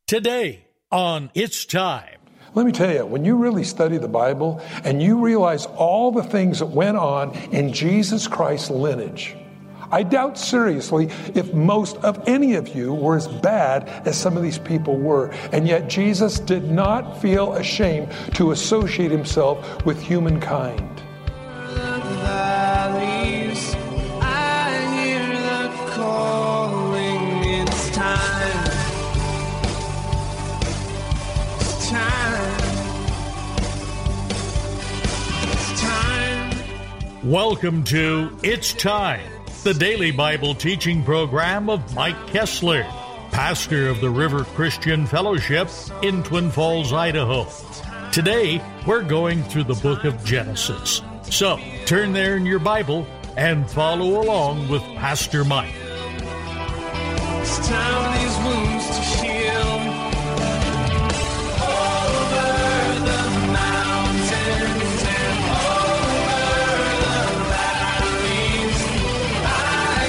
Today on It's Time. Let me tell you, when you really study the Bible and you realize all the things that went on in Jesus Christ's lineage, I doubt seriously if most of any of you were as bad as some of these people were. And yet Jesus did not feel ashamed to associate himself with humankind. Welcome to It's Time, the daily Bible teaching program of Mike Kessler, pastor of the River Christian Fellowship in Twin Falls, Idaho. Today, we're going through the book of Genesis. So, turn there in your Bible and follow along with Pastor Mike. It's time these wounds to heal. Over the mountains and over the valleys, I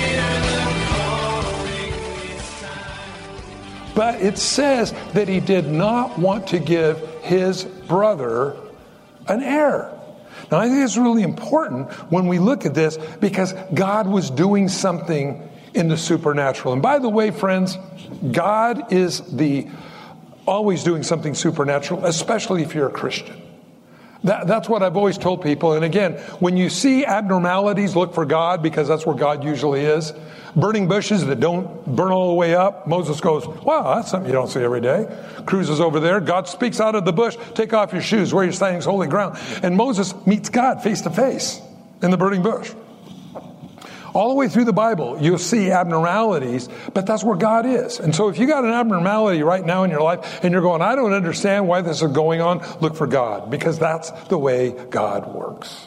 hear the calling this time. But it says that he did not want to give his brother an heir. Now, I think it's really important when we look at this because God was doing something in the supernatural. And by the way, friends, God is always doing something supernatural, especially if you're a Christian. That's what I've always told people. And again, when you see abnormalities, look for God because that's where God usually is. Burning bushes that don't burn all the way up. Moses goes, wow, that's something you don't see every day. Cruises over there. God speaks out of the bush. Take off your shoes. Where you're standing is holy ground. And Moses meets God face to face in the burning bush. All the way through the Bible, you'll see abnormalities, but that's where God is. And so if you got an abnormality right now in your life and you're going, I don't understand why this is going on, look for God because that's the way God works.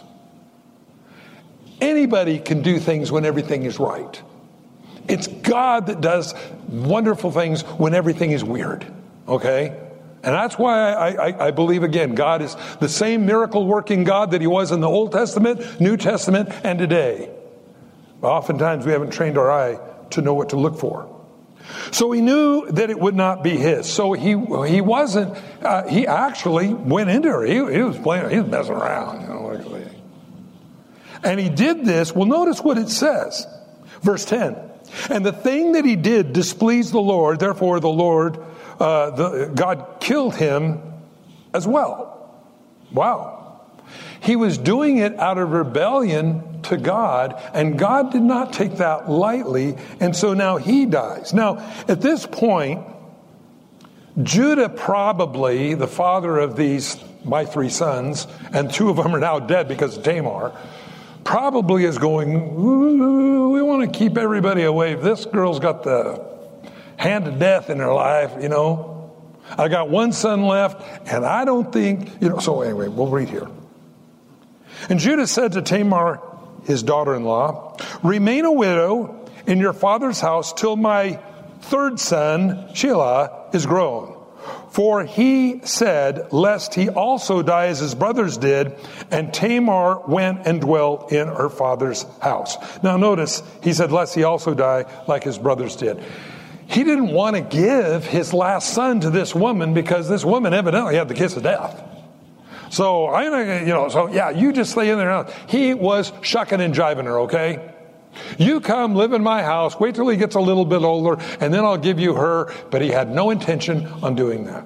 Anybody can do things when everything is right. It's God that does wonderful things when everything is weird. Okay? And that's why I believe, again, God is the same miracle working God that he was in the Old Testament, New Testament, and today. Oftentimes we haven't trained our eye to know what to look for. So he knew that it would not be his. So he wasn't, he actually went into her. He was playing, he was messing around. You know, and he did this. Well, notice what it says. Verse 10. And the thing that he did displeased the Lord. Therefore the Lord, God killed him as well. Wow. He was doing it out of rebellion to God, and God did not take that lightly, and so now he dies. Now, at this point, Judah probably, the father of my three sons, and two of them are now dead because of Tamar, probably is going, we want to keep everybody away. This girl's got the hand of death in her life, you know. I got one son left, and I don't think, so anyway, we'll read here. And Judah said to Tamar, his daughter-in-law, remain a widow in your father's house till my third son, Shelah, is grown. For he said, lest he also die as his brothers did, and Tamar went and dwelt in her father's house. Now notice, he said, lest he also die like his brothers did. He didn't want to give his last son to this woman because this woman evidently had the kiss of death. So, you just stay in there. He was shucking and jiving her, okay? You come, live in my house, wait till he gets a little bit older, and then I'll give you her. But he had no intention on doing that.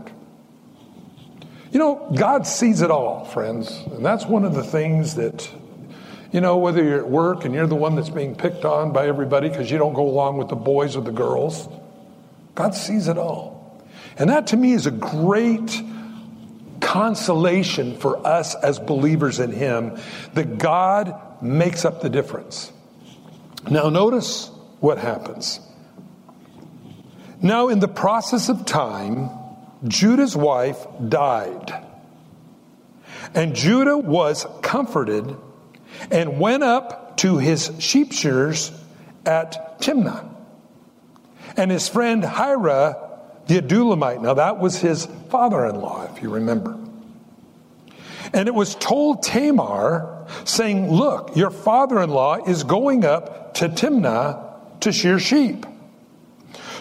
God sees it all, friends. And that's one of the things that, whether you're at work and you're the one that's being picked on by everybody because you don't go along with the boys or the girls, God sees it all. And that to me is a great consolation for us as believers in him, that God makes up the difference. Now notice what happens. Now in the process of time, Judah's wife died. And Judah was comforted and went up to his sheep shearers at Timnah. And his friend Hira, the Adulamite, now that was his father-in-law, if you remember. And it was told Tamar, saying, look, your father-in-law is going up to Timnah to shear sheep.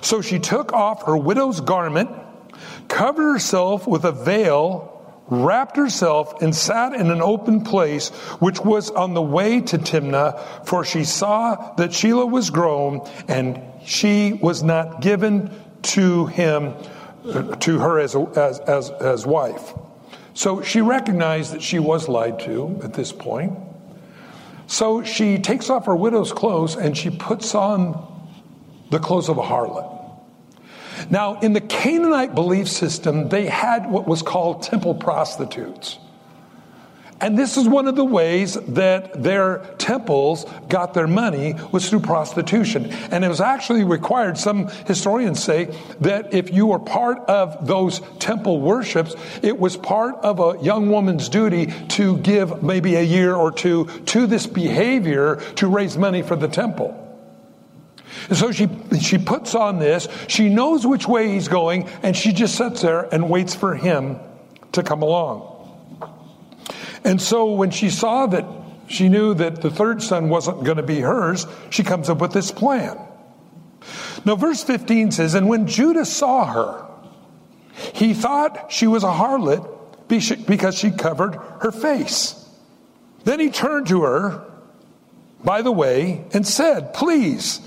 So she took off her widow's garment, covered herself with a veil, wrapped herself, and sat in an open place which was on the way to Timnah, for she saw that Shelah was grown, and she was not given to her as wife. So she recognized that she was lied to at this point. So she takes off her widow's clothes and she puts on the clothes of a harlot. Now, in the Canaanite belief system, they had what was called temple prostitutes. And this is one of the ways that their temples got their money, was through prostitution. And it was actually required, some historians say, that if you were part of those temple worships, it was part of a young woman's duty to give maybe a year or two to this behavior to raise money for the temple. And so she puts on this, she knows which way he's going, and she just sits there and waits for him to come along. And so when she saw that, she knew that the third son wasn't going to be hers, she comes up with this plan. Now verse 15 says, and when Judah saw her, he thought she was a harlot because she covered her face. Then he turned to her by the way and said, please,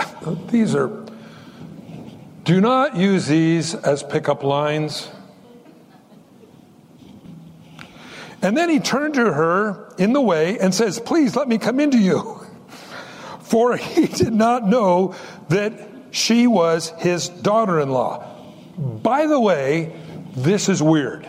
do not use these as pickup lines. And then he turned to her in the way and says, please let me come into you. For he did not know that she was his daughter-in-law. By the way, this is weird.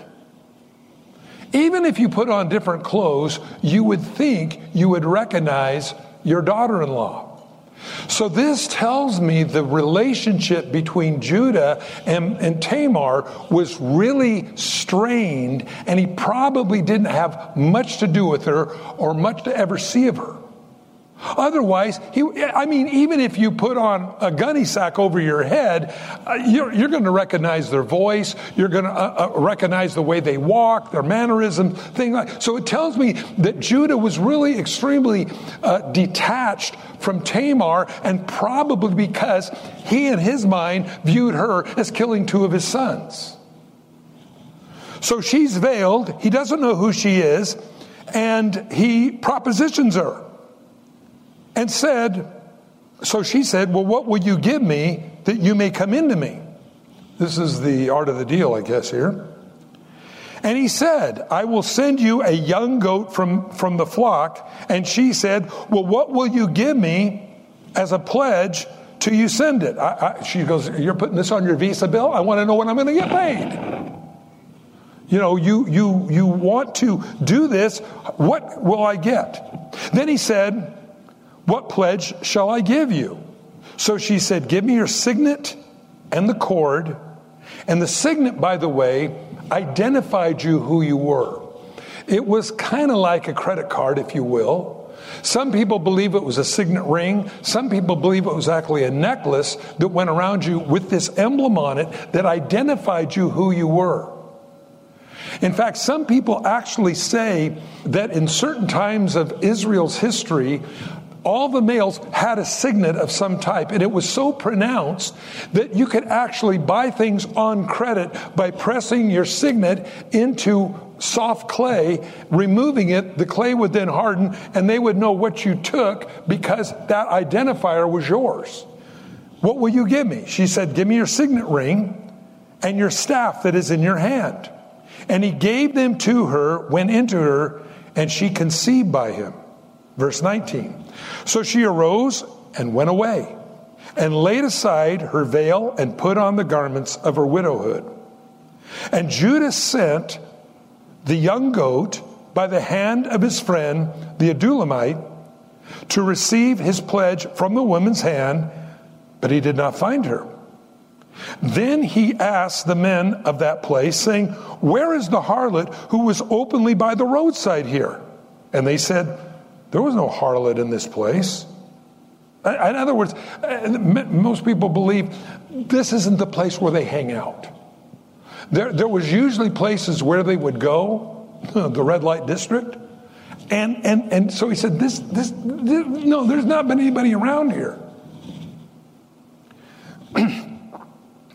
Even if you put on different clothes, you would think you would recognize your daughter-in-law. So this tells me the relationship between Judah and Tamar was really strained, and he probably didn't have much to do with her or much to ever see of her. Otherwise, even if you put on a gunny sack over your head, you're going to recognize their voice. You're going to recognize the way they walk, their mannerisms, things like. So it tells me that Judah was really extremely detached from Tamar, and probably because he, in his mind, viewed her as killing two of his sons. So she's veiled. He doesn't know who she is, and he propositions her. And so she said, well, what will you give me that you may come into me? This is the art of the deal, I guess, here. And he said, I will send you a young goat from the flock. And she said, well, what will you give me as a pledge till you send it? She goes, you're putting this on your Visa bill? I want to know when I'm going to get paid. You know, you want to do this. What will I get? Then he said, what pledge shall I give you? So she said, give me your signet and the cord. And the signet, by the way, identified you who you were. It was kind of like a credit card, if you will. Some people believe it was a signet ring. Some people believe it was actually a necklace that went around you with this emblem on it that identified you who you were. In fact, some people actually say that in certain times of Israel's history, all the males had a signet of some type, and it was so pronounced that you could actually buy things on credit by pressing your signet into soft clay, removing it. The clay would then harden, and they would know what you took because that identifier was yours. What will you give me? She said, give me your signet ring and your staff that is in your hand. And he gave them to her, went into her, and she conceived by him. Verse 19. So she arose and went away, and laid aside her veil and put on the garments of her widowhood. And Judah sent the young goat by the hand of his friend, the Adullamite, to receive his pledge from the woman's hand, but he did not find her. Then he asked the men of that place, saying, where is the harlot who was openly by the roadside here? And they said, there was no harlot in this place. In other words, most people believe this isn't the place where they hang out. There was usually places where they would go, the red light district. And so he said, this no, there's not been anybody around here.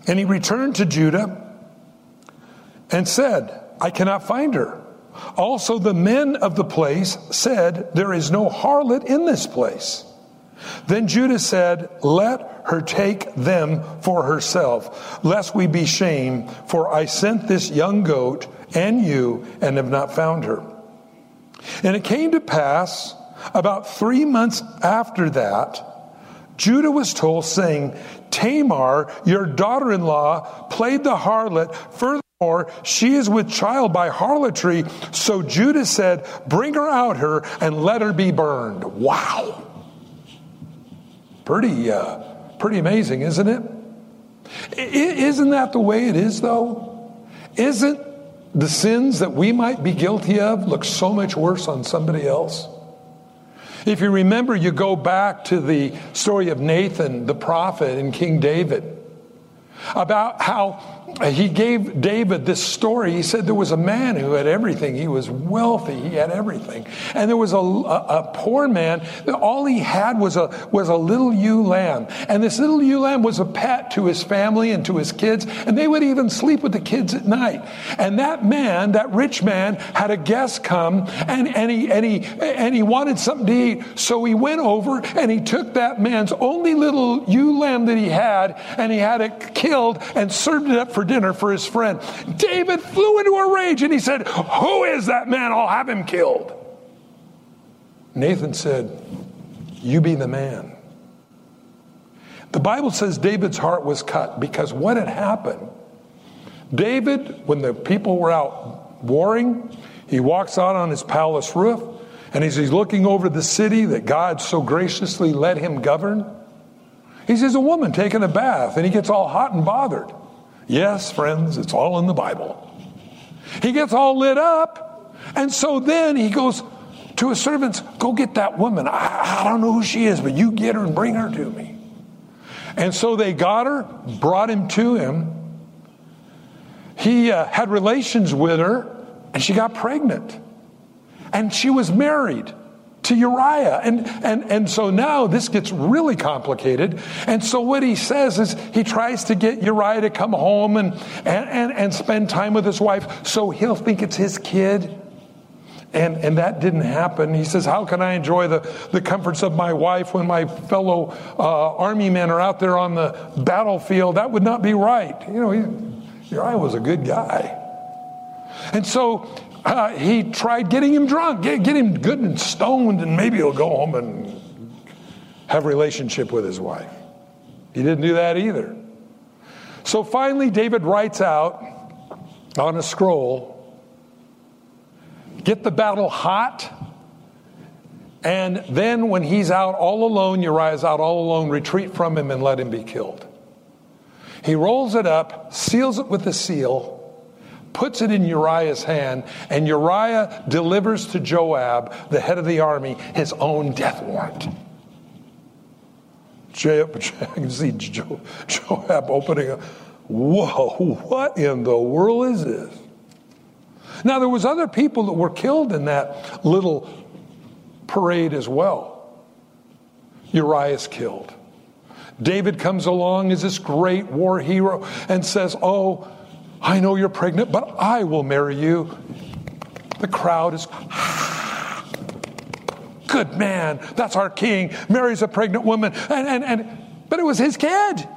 And he returned to Judah and said, I cannot find her. Also the men of the place said, there is no harlot in this place. Then Judah said, let her take them for herself, lest we be shamed, for I sent this young goat and you, and have not found her. And it came to pass, about 3 months after that, Judah was told, saying, Tamar, your daughter-in-law, played the harlot. Furthermore, she is with child by harlotry. So Judah said, bring her out here and let her be burned. Wow. Pretty amazing, isn't it? Isn't that the way it is, though? Isn't the sins that we might be guilty of look so much worse on somebody else? If you remember, you go back to the story of Nathan, the prophet, and King David, about how he gave David this story. He said there was a man who had everything. He was wealthy. He had everything. And there was a poor man that all he had was a little ewe lamb. And this little ewe lamb was a pet to his family and to his kids. And they would even sleep with the kids at night. And that man, that rich man, had a guest come and he wanted something to eat. So he went over and he took that man's only little ewe lamb that he had it killed and served it up for dinner for his friend. David flew into a rage and he said, who is that man? I'll have him killed. Nathan said, you be the man. The Bible says David's heart was cut because what had happened, David, when the people were out warring, he walks out on his palace roof and as he's looking over the city that God so graciously let him govern, he sees a woman taking a bath and he gets all hot and bothered. Yes, friends, it's all in the Bible. He gets all lit up. And so then he goes to his servants, go get that woman. I don't know who she is, but you get her and bring her to me. And so they got her, brought him to him. He had relations with her and she got pregnant. And she was married to Uriah. And so now this gets really complicated. And so what he says is he tries to get Uriah to come home and spend time with his wife so he'll think it's his kid. And that didn't happen. He says, how can I enjoy the comforts of my wife when my fellow army men are out there on the battlefield? That would not be right. You know, Uriah was a good guy. And so he tried getting him drunk, get him good and stoned, and maybe he'll go home and have a relationship with his wife. He didn't do that either. So finally, David writes out on a scroll, get the battle hot, and then when he's out all alone, Uriah's out all alone, retreat from him and let him be killed. He rolls it up, seals it with a seal, puts it in Uriah's hand, and Uriah delivers to Joab, the head of the army, his own death warrant. I can see Joab opening up. Whoa, what in the world is this? Now, there was other people that were killed in that little parade as well. Uriah's killed. David comes along as this great war hero and says, oh, I know you're pregnant, but I will marry you. The crowd is, good man, that's our king, marries a pregnant woman. But it was his kid.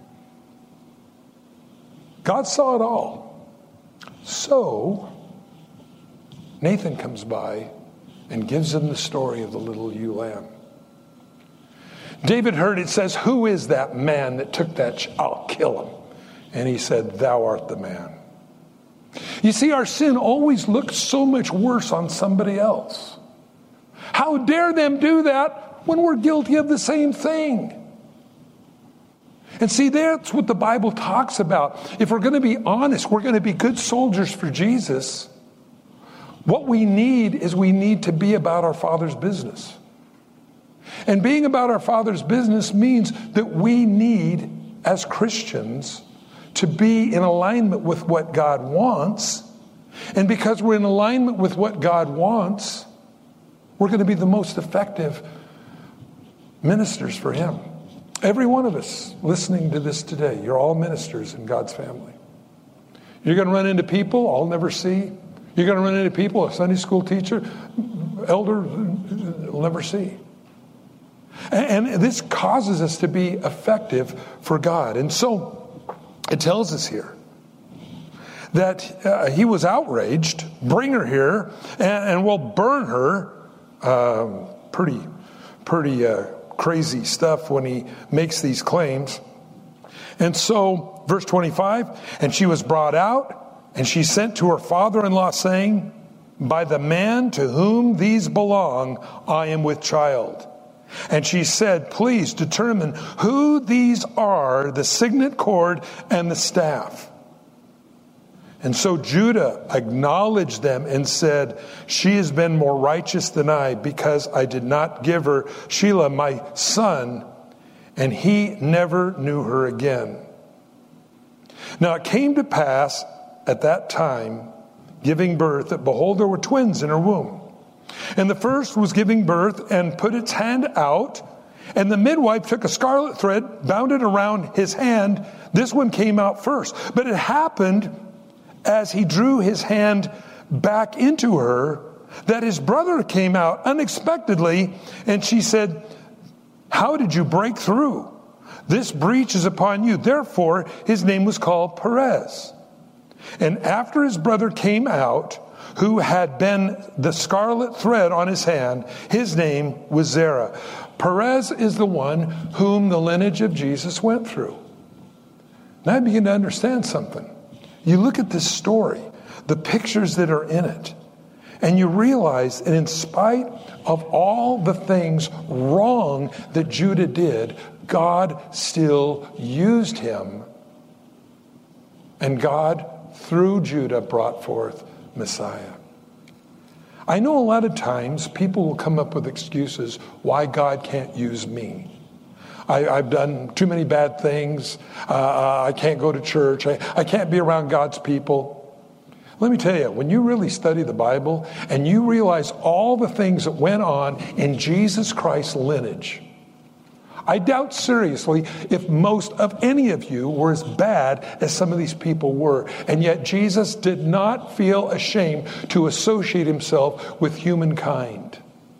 God saw it all. So Nathan comes by and gives him the story of the little ewe lamb. David heard it says, who is that man that took that? I'll kill him. And he said, thou art the man. You see, our sin always looks so much worse on somebody else. How dare them do that when we're guilty of the same thing? And see, that's what the Bible talks about. If we're going to be honest, we're going to be good soldiers for Jesus. What we need is we need to be about our Father's business. And being about our Father's business means that we need, as Christians, to be in alignment with what God wants. And because we're in alignment with what God wants, we're going to be the most effective ministers for Him. Every one of us listening to this today, you're all ministers in God's family. You're going to run into people I'll never see. You're going to run into people, a Sunday school teacher, elder, will never see. And this causes us to be effective for God. And so it tells us here that he was outraged. Bring her here, and we'll burn her. Pretty crazy stuff when he makes these claims. And so, verse 25, and she was brought out, and she sent to her father-in-law, saying, by the man to whom these belong, I am with child. And she said, please determine who these are, the signet cord and the staff. And so Judah acknowledged them and said, she has been more righteous than I, because I did not give her Shelah, my son, and he never knew her again. Now it came to pass at that time, giving birth, that behold, there were twins in her womb. And the first was giving birth and put its hand out, and the midwife took a scarlet thread, bound it around his hand. This one came out first. But it happened as he drew his hand back into her, that his brother came out unexpectedly, and she said, how did you break through? This breach is upon you. Therefore, his name was called Perez. And after his brother came out, who had been the scarlet thread on his hand, his name was Zerah. Perez is the one whom the lineage of Jesus went through. Now I begin to understand something. You look at this story, the pictures that are in it, and you realize that in spite of all the things wrong that Judah did, God still used him. And God, through Judah, brought forth Messiah. I know a lot of times people will come up with excuses why God can't use me. I've done too many bad things. I can't go to church. I can't be around God's people. Let me tell you, when you really study the Bible and you realize all the things that went on in Jesus Christ's lineage, I doubt seriously if most of any of you were as bad as some of these people were. And yet Jesus did not feel ashamed to associate himself with humankind.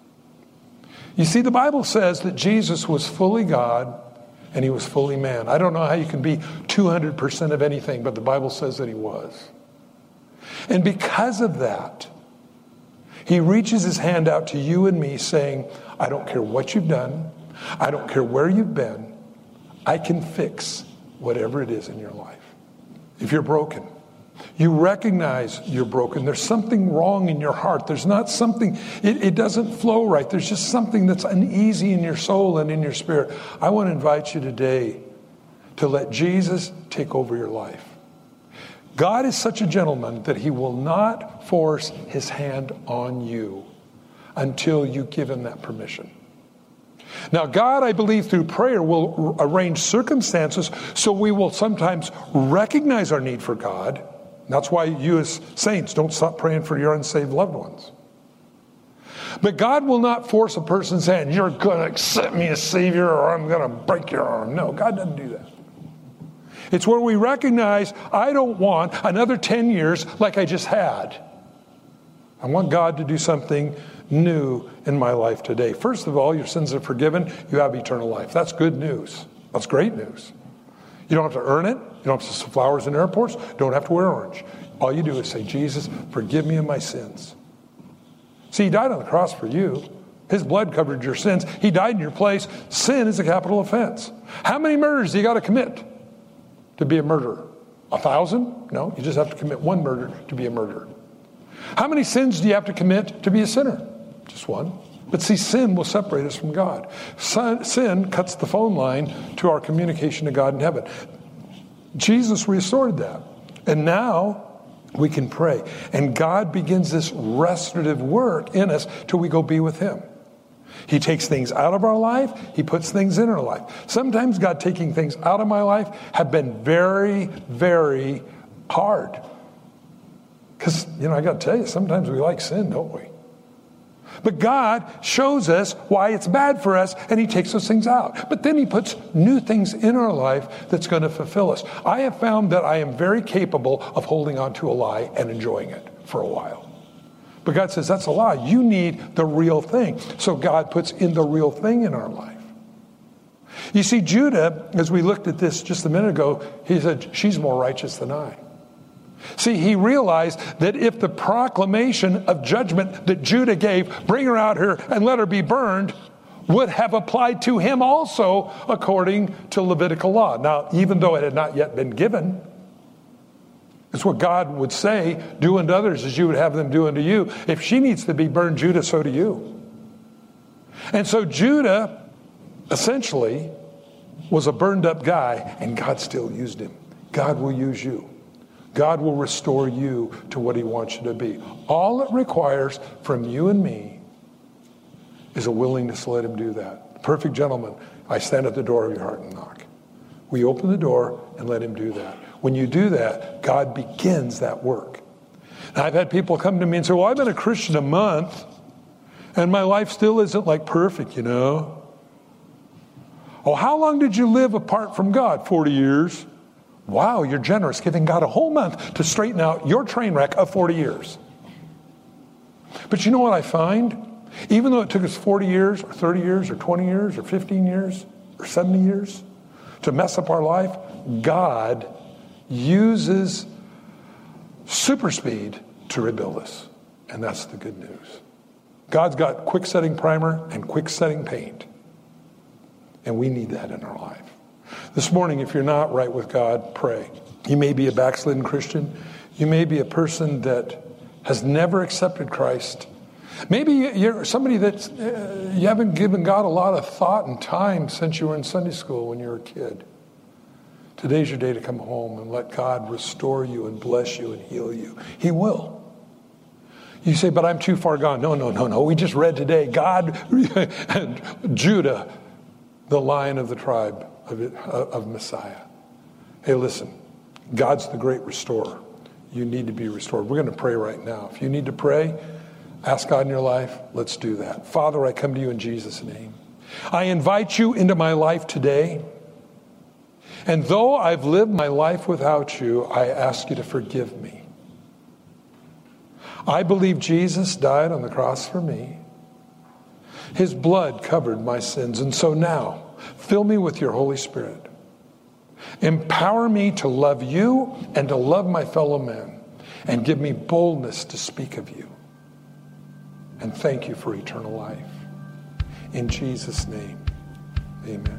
You see, the Bible says that Jesus was fully God and he was fully man. I don't know how you can be 200% of anything, but the Bible says that he was. And because of that, he reaches his hand out to you and me saying, I don't care what you've done. I don't care where you've been. I can fix whatever it is in your life. If you're broken, you recognize you're broken. There's something wrong in your heart. There's not something, it doesn't flow right. There's just something that's uneasy in your soul and in your spirit. I want to invite you today to let Jesus take over your life. God is such a gentleman that he will not force his hand on you until you give him that permission. Now, God, I believe, through prayer will arrange circumstances so we will sometimes recognize our need for God. That's why you as saints don't stop praying for your unsaved loved ones. But God will not force a person's hand, you're going to accept me as Savior or I'm going to break your arm. No, God doesn't do that. It's where we recognize, I don't want another 10 years like I just had. I want God to do something new in my life today. First of all, your sins are forgiven. You have eternal life. That's good news. That's great news. You don't have to earn it. You don't have to see flowers in airports. You don't have to wear orange. All you do is say, Jesus, forgive me of my sins. See, he died on the cross for you. His blood covered your sins. He died in your place. Sin is a capital offense. How many murders do you got to commit to be a murderer? 1,000? No, you just have to commit one murder to be a murderer. How many sins do you have to commit to be a sinner? Just one. But see, sin will separate us from God. Sin cuts the phone line to our communication to God in heaven. Jesus restored that. And now we can pray. And God begins this restorative work in us till we go be with him. He takes things out of our life. He puts things in our life. Sometimes God taking things out of my life have been very, very hard. Because, I got to tell you, sometimes we like sin, don't we? But God shows us why it's bad for us, and he takes those things out. But then he puts new things in our life that's going to fulfill us. I have found that I am very capable of holding on to a lie and enjoying it for a while. But God says, that's a lie. You need the real thing. So God puts in the real thing in our life. You see, Judah, as we looked at this just a minute ago, he said, she's more righteous than I. See, he realized that if the proclamation of judgment that Judah gave, bring her out here and let her be burned, would have applied to him also according to Levitical law. Now, even though it had not yet been given, it's what God would say, do unto others as you would have them do unto you. If she needs to be burned, Judah, so do you. And so Judah essentially was a burned up guy, and God still used him. God will use you. God will restore you to what he wants you to be. All it requires from you and me is a willingness to let him do that. Perfect gentleman, I stand at the door of your heart and knock. We open the door and let him do that. When you do that, God begins that work. Now, I've had people come to me and say, well, I've been a Christian a month, and my life still isn't like perfect, you know. Oh, how long did you live apart from God? 40 years. Wow, you're generous, giving God a whole month to straighten out your train wreck of 40 years. But you know what I find? Even though it took us 40 years, or 30 years, or 20 years, or 15 years, or 70 years to mess up our life, God uses super speed to rebuild us. And that's the good news. God's got quick setting primer and quick setting paint. And we need that in our life. This morning, if you're not right with God, pray. You may be a backslidden Christian. You may be a person that has never accepted Christ. Maybe you're somebody that you haven't given God a lot of thought and time since you were in Sunday school when you were a kid. Today's your day to come home and let God restore you and bless you and heal you. He will. You say, but I'm too far gone. No. We just read today, God, Judah, the Lion of the tribe of Messiah. Hey, listen, God's the great restorer. You need to be restored. We're going to pray right now. If you need to pray, ask God in your life, let's do that. Father, I come to you in Jesus' name. I invite you into my life today. And though I've lived my life without you, I ask you to forgive me. I believe Jesus died on the cross for me. His blood covered my sins. And so now, fill me with your Holy Spirit. Empower me to love you and to love my fellow men. And give me boldness to speak of you. And thank you for eternal life. In Jesus' name, amen.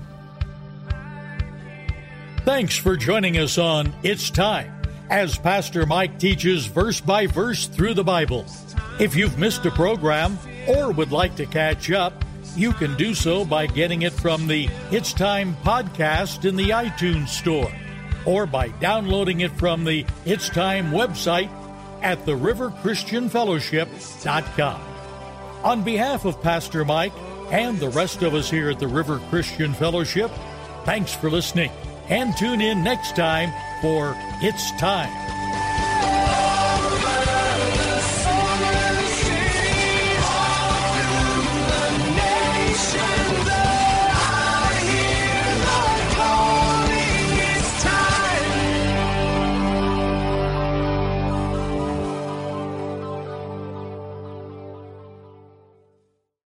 Thanks for joining us on It's Time, as Pastor Mike teaches verse by verse through the Bible. If you've missed a program or would like to catch up, you can do so by getting it from the It's Time podcast in the iTunes store, or by downloading it from the It's Time website at theriverchristianfellowship.com. On behalf of Pastor Mike and the rest of us here at the River Christian Fellowship, thanks for listening, and tune in next time for It's Time.